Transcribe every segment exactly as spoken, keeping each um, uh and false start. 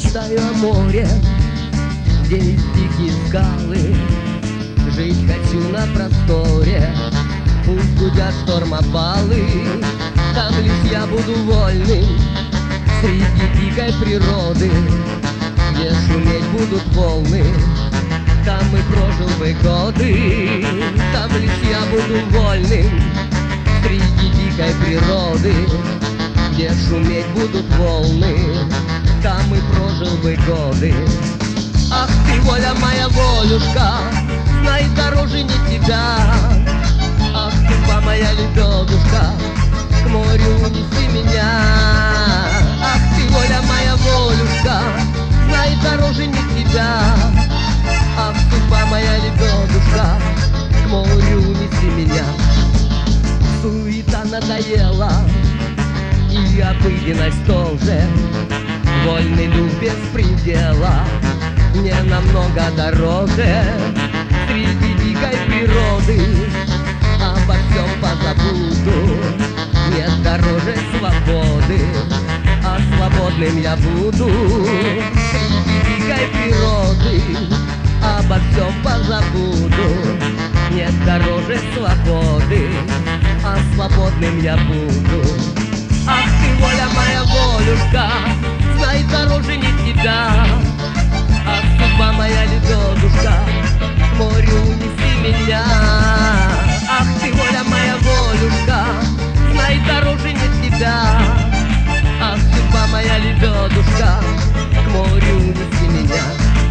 мечтаю о море, где есть дикие скалы. Жить хочу на просторе, пусть гудят штормопалы. Там лишь я буду вольным среди дикой природы, где шуметь будут волны. Там и прожил бы годы, там лишь я буду вольным среди дикой природы, где шуметь будут волны. Там и прожил бы годы. Ах ты, воля моя, волюшка, знай, дороже не тебя. Ах, судьба моя, лебедушка, к морю унеси меня. Ах ты, воля моя, волюшка, знай, дороже не тебя. Ах, судьба моя, лебедушка, к морю унеси меня. Суета надоела, и обыденность тоже. Вольный дух без предела мне намного дороже. Среди дикой природы обо всем позабуду. Нет дороже свободы, а свободным я буду. Среди дикой природы обо всем позабуду. Нет дороже свободы, а свободным я буду. Ах ты, воля моя, волюшка, знай, дороже не тебя. Ах, судьба моя, лебедушка, к морю унеси меня. Ах ты, воля моя, волюшка, знай, дороже не тебя. Ах, судьба моя, лебедушка, к морю унеси меня.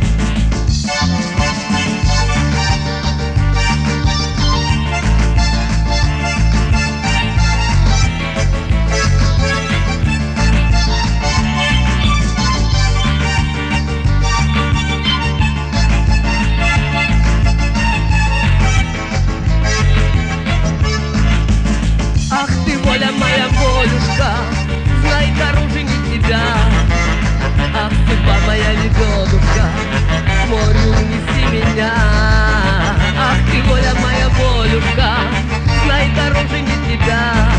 Воля моя, волюшка, знай, дороже не тебя. Ах, судьба моя, лебедушка, к морю унеси меня. Ах ты, воля моя, волюшка, знай, дороже не тебя.